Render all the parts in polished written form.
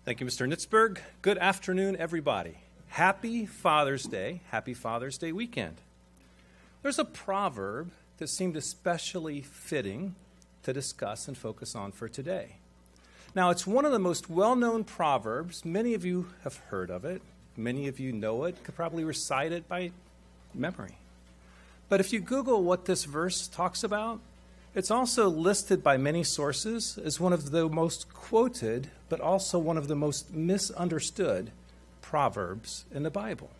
Thank you, Mr. Nitzberg. Good afternoon, everybody. Happy Father's Day. Happy Father's Day weekend. There's a proverb that seemed especially fitting to discuss and focus on for today. Now, it's one of the most well-known proverbs. Many of you have heard of it. Many of you know it, could probably recite it by memory. But if you Google what this verse talks about, it's also listed by many sources as one of the most quoted, but also one of the most misunderstood proverbs in the Bible.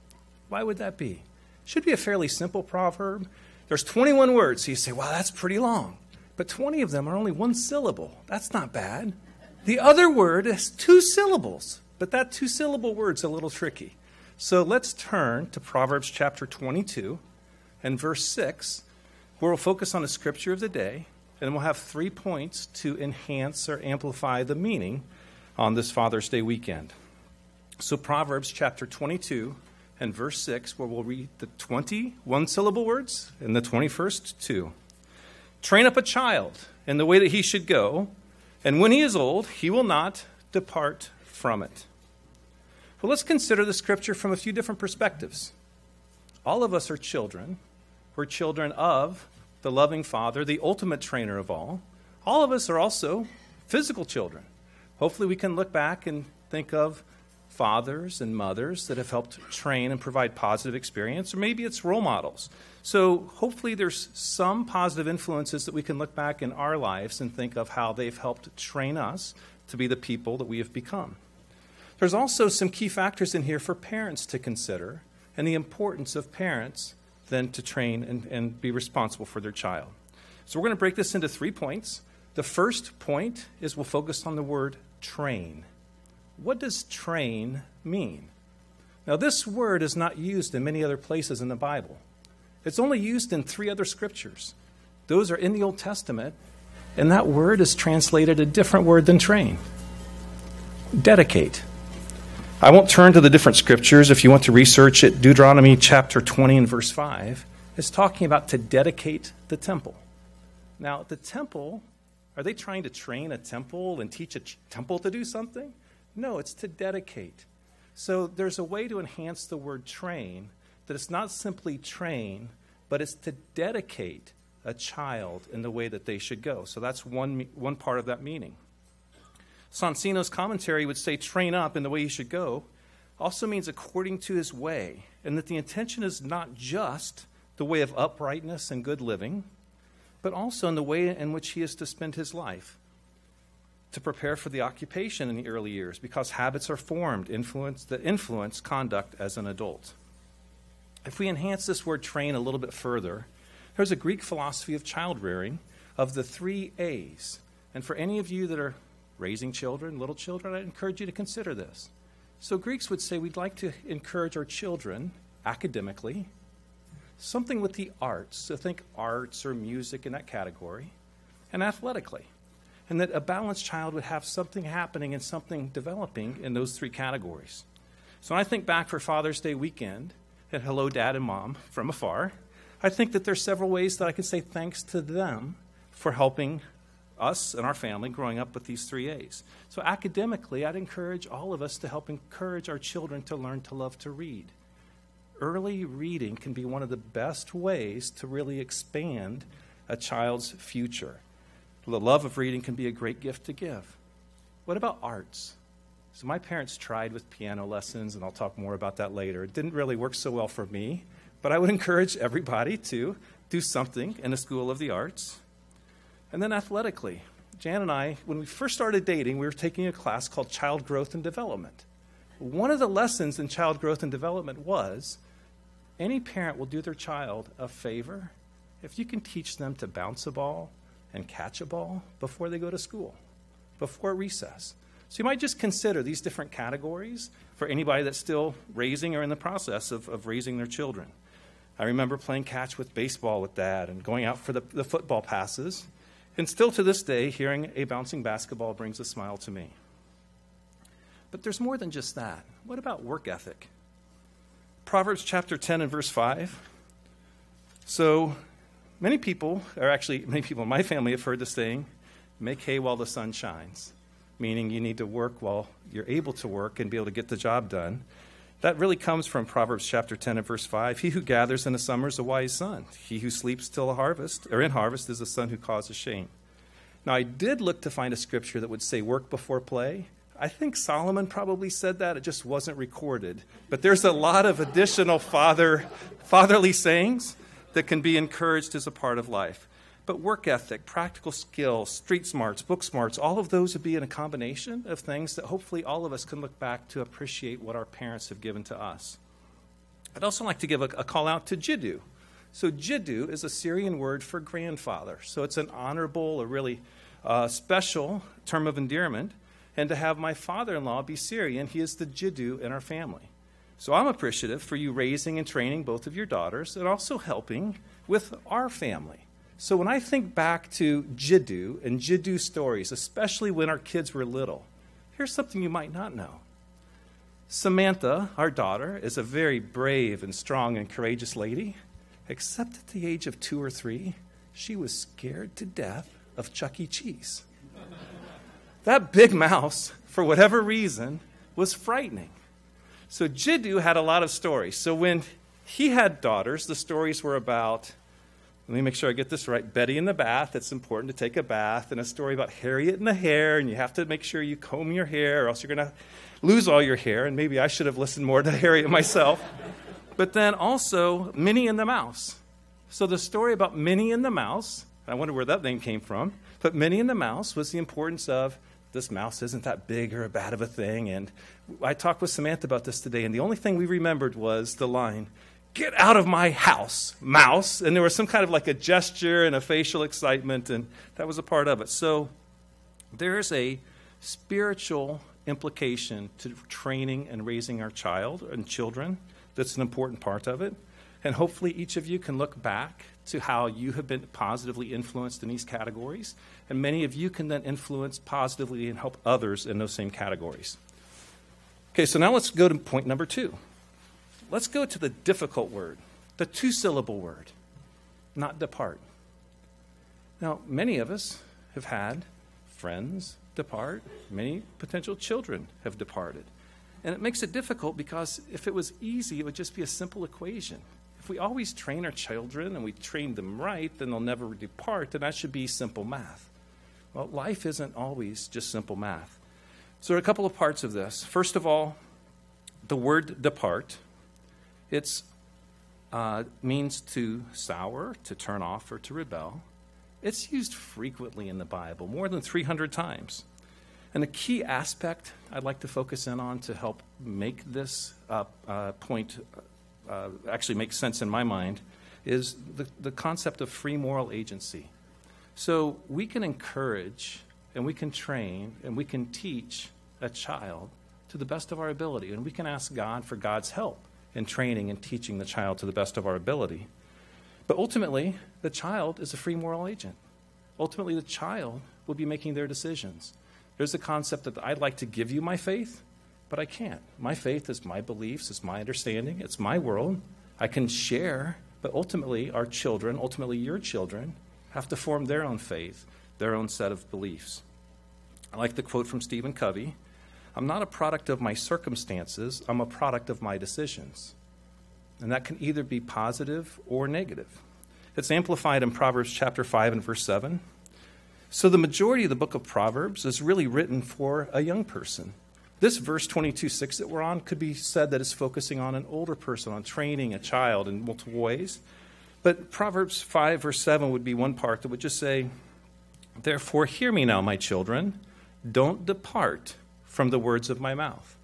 Why would that be? It should be a fairly simple proverb. There's 21 words, so you say, wow, that's pretty long. But 20 of them are only one syllable. That's not bad. The other word is 2 syllables, but that 2-syllable word's a little tricky. So let's turn to Proverbs chapter 22 and verse 6, where we'll focus on the scripture of the day, and we'll have 3 points to enhance or amplify the meaning on this Father's Day weekend. So Proverbs chapter 22 and verse 6, where we'll read the 20 one-syllable words and the 21st 2. Train up a child in the way that he should go, and when he is old, he will not depart from it. Well, let's consider the scripture from a few different perspectives. All of us are children. We're children of the loving Father, the ultimate trainer of all. All of us are also physical children. Hopefully we can look back and think of fathers and mothers that have helped train and provide positive experience, or maybe it's role models. So hopefully there's some positive influences that we can look back in our lives and think of how they've helped train us to be the people that we have become. There's also some key factors in here for parents to consider, and the importance of parents then to train and be responsible for their child. So we're going to break this into 3 points. The first point is we'll focus on the word train. What does train mean? Now, this word is not used in many other places in the Bible. It's only used in 3 other scriptures. Those are in the Old Testament, and that word is translated a different word than train. Dedicate. I won't turn to the different scriptures. If you want to research it, Deuteronomy chapter 20 and verse 5 is talking about to dedicate the temple. Now, the temple, are they trying to train a temple and teach a temple to do something? No, it's to dedicate. So there's a way to enhance the word train, that it's not simply train, but it's to dedicate a child in the way that they should go. So that's one part of that meaning. Sonsino's commentary would say train up in the way he should go also means according to his way, and that the intention is not just the way of uprightness and good living, but also in the way in which he is to spend his life, to prepare for the occupation in the early years, because habits are formed that influence conduct as an adult. If we enhance this word train a little bit further, there's a Greek philosophy of child rearing of the 3 A's. And for any of you that are raising children, little children, I encourage you to consider this. So Greeks would say we'd like to encourage our children academically, something with the arts, so think arts or music in that category, and athletically. And that a balanced child would have something happening and something developing in those 3 categories. So when I think back for Father's Day weekend, and hello, Dad and Mom, from afar, I think that there's several ways that I can say thanks to them for helping us and our family growing up with these 3 A's. So academically, I'd encourage all of us to help encourage our children to learn to love to read. Early reading can be one of the best ways to really expand a child's future. The love of reading can be a great gift to give. What about arts? So my parents tried with piano lessons, and I'll talk more about that later. It didn't really work so well for me, but I would encourage everybody to do something in the School of the Arts. And then athletically, Jan and I, when we first started dating, we were taking a class called Child Growth and Development. One of the lessons in Child Growth and Development was any parent will do their child a favor if you can teach them to bounce a ball and catch a ball before they go to school, before recess. So you might just consider these different categories for anybody that's still raising or in the process of raising their children. I remember playing catch with baseball with Dad and going out for the football passes. And still to this day, hearing a bouncing basketball brings a smile to me. But there's more than just that. What about work ethic? Proverbs chapter 10 and verse 5. So many people in my family have heard the saying, make hay while the sun shines. meaning you need to work while you're able to work and be able to get the job done. That really comes from Proverbs chapter 10 and verse 5. He who gathers in the summer is a wise son. He who sleeps till the harvest, or in harvest, is a son who causes shame. Now, I did look to find a scripture that would say work before play. I think Solomon probably said that. It just wasn't recorded. But there's a lot of additional fatherly sayings that can be encouraged as a part of life. But work ethic, practical skills, street smarts, book smarts, all of those would be in a combination of things that hopefully all of us can look back to appreciate what our parents have given to us. I'd also like to give a call out to jiddu. So jiddu is a Syrian word for grandfather. So it's an honorable, a really special term of endearment. And to have my father-in-law be Syrian, he is the jiddu in our family. So I'm appreciative for you raising and training both of your daughters and also helping with our family. So when I think back to jiddu and jiddu stories, especially when our kids were little, here's something you might not know. Samantha, our daughter, is a very brave and strong and courageous lady, except at the age of 2 or 3, she was scared to death of Chuck E. Cheese. That big mouse, for whatever reason, was frightening. So jiddu had a lot of stories. So when he had daughters, the stories were about, let me make sure I get this right, Betty in the bath. It's important to take a bath. And a story about Harriet in the hair. And you have to make sure you comb your hair or else you're going to lose all your hair. And maybe I should have listened more to Harriet myself. But then also Minnie and the Mouse. So the story about Minnie and the Mouse, I wonder where that name came from. But Minnie and the Mouse was the importance of this mouse isn't that big or bad of a thing. And I talked with Samantha about this today. And the only thing we remembered was the line, "Get out of my house, mouse." And there was some kind of like a gesture and a facial excitement, and that was a part of it. So there's a spiritual implication to training and raising our child and children that's an important part of it. And hopefully each of you can look back to how you have been positively influenced in these categories, and many of you can then influence positively and help others in those same categories. Okay, so now let's go to point number 2. Let's go to the difficult word, the 2-syllable word, not depart. Now, many of us have had friends depart. Many potential children have departed. And it makes it difficult because if it was easy, it would just be a simple equation. If we always train our children and we train them right, then they'll never depart, and that should be simple math. Well, life isn't always just simple math. So there are a couple of parts of this. First of all, the word depart. It means to sour, to turn off, or to rebel. It's used frequently in the Bible, more than 300 times. And the key aspect I'd like to focus in on to help make this point actually make sense in my mind is the concept of free moral agency. So we can encourage, and we can train, and we can teach a child to the best of our ability, and we can ask God for God's help in training and teaching the child to the best of our ability. But ultimately, the child is a free moral agent. Ultimately, the child will be making their decisions. There's a concept that I'd like to give you my faith, but I can't. My faith is my beliefs, it's my understanding, it's my world. I can share, but ultimately our children, ultimately your children, have to form their own faith, their own set of beliefs. I like the quote from Stephen Covey, "I'm not a product of my circumstances, I'm a product of my decisions." And that can either be positive or negative. It's amplified in Proverbs chapter 5 and verse 7. So the majority of the book of Proverbs is really written for a young person. This verse 22:6 that we're on could be said that it's focusing on an older person, on training a child in multiple ways. But Proverbs 5 verse 7 would be one part that would just say, "Therefore hear me now, my children, don't depart from the words of my mouth."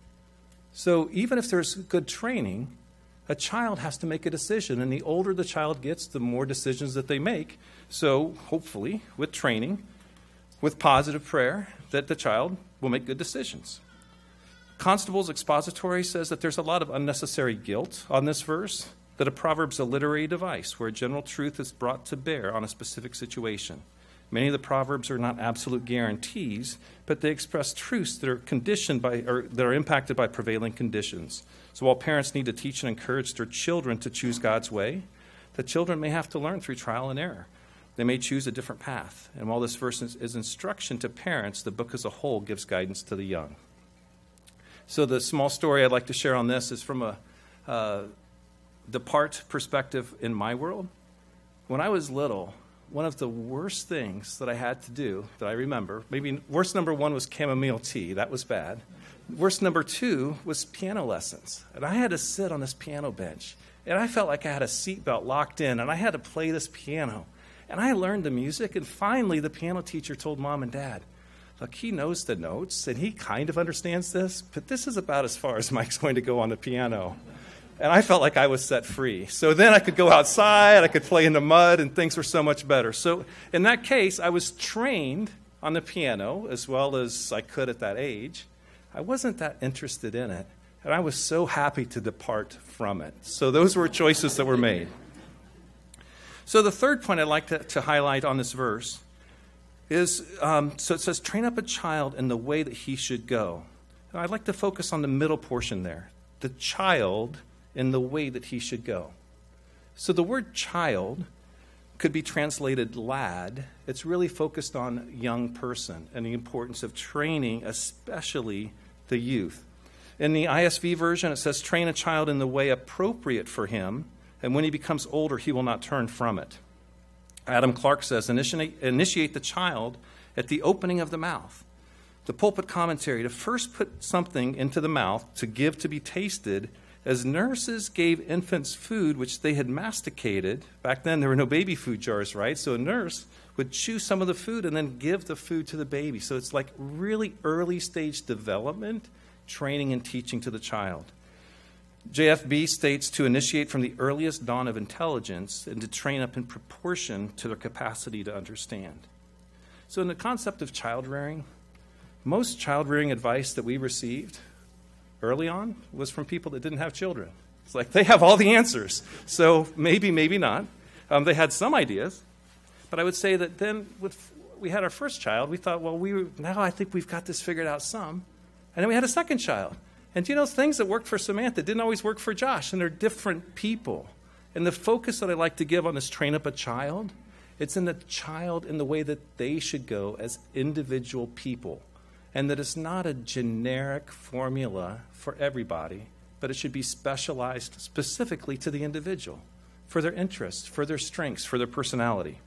So even if there's good training, a child has to make a decision, and the older the child gets, the more decisions that they make. So hopefully, with training, with positive prayer, that the child will make good decisions. Constable's expository says that there's a lot of unnecessary guilt on this verse, that a proverb's a literary device where a general truth is brought to bear on a specific situation. Many of the proverbs are not absolute guarantees, but they express truths that are conditioned by, or that are impacted by prevailing conditions. So while parents need to teach and encourage their children to choose God's way, the children may have to learn through trial and error. they may choose a different path. And while this verse is instruction to parents, the book as a whole gives guidance to the young. So the small story I'd like to share on this is from a depart perspective in my world. When I was little, one of the worst things that I had to do that I remember, maybe worst number one was chamomile tea. That was bad. Worst number two was piano lessons. And I had to sit on this piano bench. And I felt like I had a seatbelt locked in, and I had to play this piano. And I learned the music, and finally the piano teacher told Mom and Dad, look, he knows the notes, and he kind of understands this, but this is about as far as Mike's going to go on the piano. And I felt like I was set free. So then I could go outside, I could play in the mud, and things were so much better. So in that case, I was trained on the piano as well as I could at that age. I wasn't that interested in it, and I was so happy to depart from it. So those were choices that were made. So the third point I'd like to highlight on this verse is, so it says, train up a child in the way that he should go. And I'd like to focus on the middle portion there, the child in the way that he should go. So the word child could be translated lad. It's really focused on young person and the importance of training, especially the youth. In the ISV version, it says, train a child in the way appropriate for him, and when he becomes older, he will not turn from it. Adam Clark says, initiate the child at the opening of the mouth. The pulpit commentary, to first put something into the mouth to give to be tasted, as nurses gave infants food which they had masticated. Back then, there were no baby food jars, right? So a nurse would chew some of the food and then give the food to the baby. So it's like really early stage development, training and teaching to the child. JFB states to initiate from the earliest dawn of intelligence and to train up in proportion to their capacity to understand. So in the concept of child rearing, most child rearing advice that we received early on was from people that didn't have children. It's like they have all the answers. So maybe, maybe not. They had some ideas. But I would say that then we had our first child. We thought, well, now I think we've got this figured out some. And then we had a second child. And things that worked for Samantha didn't always work for Josh, and they're different people. And the focus that I like to give on this train up a child, it's in the child in the way that they should go as individual people. And that it's not a generic formula for everybody, but it should be specialized specifically to the individual, for their interests, for their strengths, for their personality.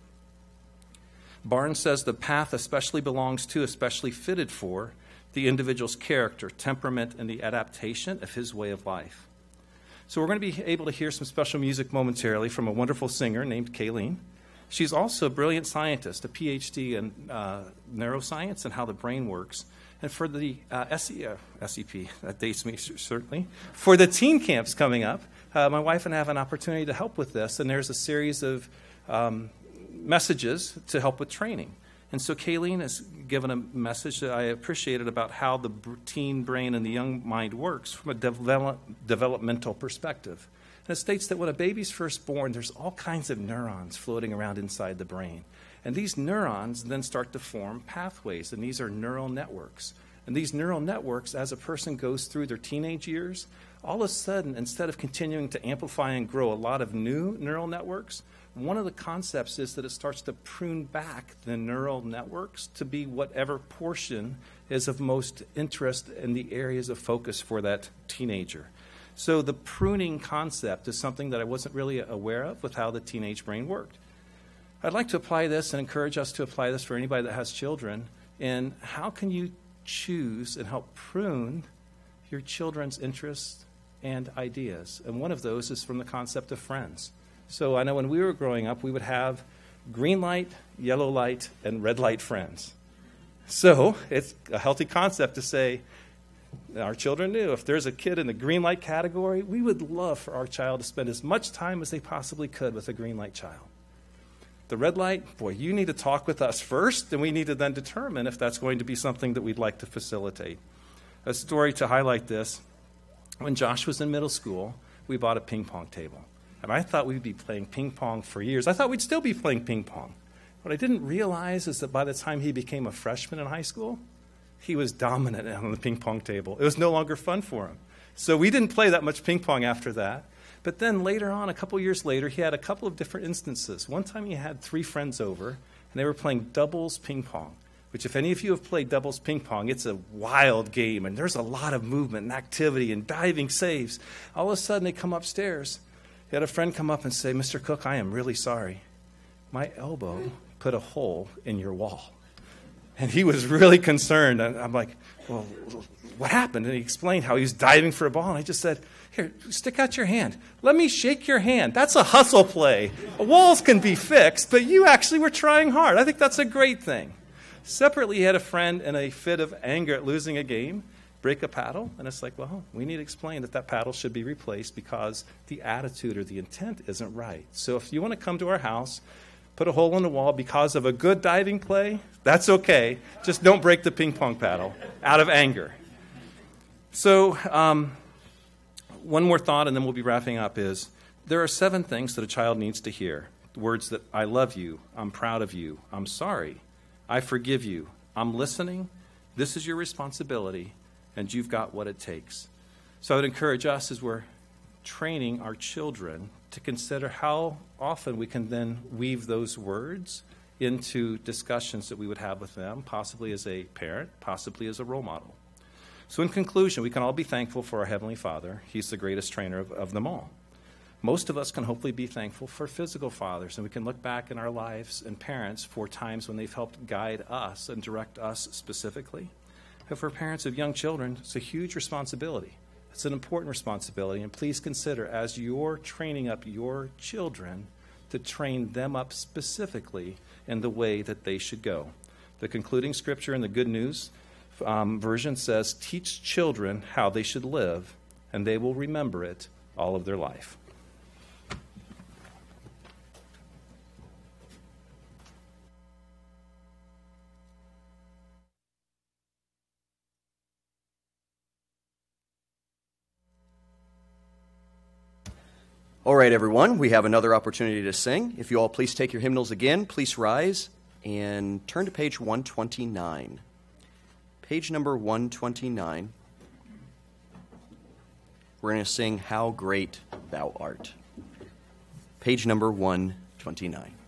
Barnes says the path especially fitted for, the individual's character, temperament, and the adaptation of his way of life. So we're going to be able to hear some special music momentarily from a wonderful singer named Kayleen. She's also a brilliant scientist, a PhD in neuroscience and how the brain works. And for the SEP, that dates me certainly, for the teen camps coming up, my wife and I have an opportunity to help with this, and there's a series of messages to help with training. And so Kayleen has given a message that I appreciated about how the teen brain and the young mind works from a developmental perspective. And it states that when a baby's first born, there's all kinds of neurons floating around inside the brain. And these neurons then start to form pathways, and these are neural networks. And these neural networks, as a person goes through their teenage years, all of a sudden, instead of continuing to amplify and grow a lot of new neural networks, one of the concepts is that it starts to prune back the neural networks to be whatever portion is of most interest in the areas of focus for that teenager. So the pruning concept is something that I wasn't really aware of with how the teenage brain worked. I'd like to apply this and encourage us to apply this for anybody that has children. And how can you choose and help prune your children's interests and ideas? And one of those is from the concept of friends. So I know when we were growing up, we would have green light, yellow light, and red light friends. So it's a healthy concept to say, our children knew if there's a kid in the green light category, we would love for our child to spend as much time as they possibly could with a green light child. The red light, boy, you need to talk with us first, and we need to then determine if that's going to be something that we'd like to facilitate. A story to highlight this, when Josh was in middle school, we bought a ping pong table. And I thought we'd be playing ping pong for years. I thought we'd still be playing ping pong. What I didn't realize is that by the time he became a freshman in high school, he was dominant on the ping pong table. It was no longer fun for him. So we didn't play that much ping pong after that. But then later on, a couple years later, he had a couple of different instances. One time he had 3 friends over, and they were playing doubles ping pong, which if any of you have played doubles ping pong, it's a wild game, and there's a lot of movement and activity and diving saves. All of a sudden, they come upstairs. He had a friend come up and say, "Mr. Cook, I am really sorry. My elbow put a hole in your wall." And he was really concerned. And I'm like, "Well, what happened?" And he explained how he was diving for a ball. And I just said, "Here, stick out your hand. Let me shake your hand. That's a hustle play. Walls can be fixed, but you actually were trying hard. I think that's a great thing." Separately, he had a friend in a fit of anger at losing a game break a paddle. And it's like, well, we need to explain that paddle should be replaced because the attitude or the intent isn't right. So if you want to come to our house, put a hole in the wall because of a good diving play, that's okay. Just don't break the ping pong paddle out of anger. So one more thought, and then we'll be wrapping up, is there are 7 things that a child needs to hear. Words that I love you, I'm proud of you, I'm sorry, I forgive you, I'm listening, this is your responsibility, and you've got what it takes. So I would encourage us as we're training our children to consider how often we can then weave those words into discussions that we would have with them, possibly as a parent, possibly as a role model. So in conclusion, we can all be thankful for our Heavenly Father. He's the greatest trainer of them all. Most of us can hopefully be thankful for physical fathers, and we can look back in our lives and parents for times when they've helped guide us and direct us specifically. But for parents of young children, it's a huge responsibility. It's an important responsibility, and please consider as you're training up your children to train them up specifically in the way that they should go. The concluding scripture in the Good News version says, "Teach children how they should live, and they will remember it all of their life." All right, everyone, we have another opportunity to sing. If you all please take your hymnals again, please rise and turn to page 129. Page number 129. We're going to sing "How Great Thou Art." Page number 129.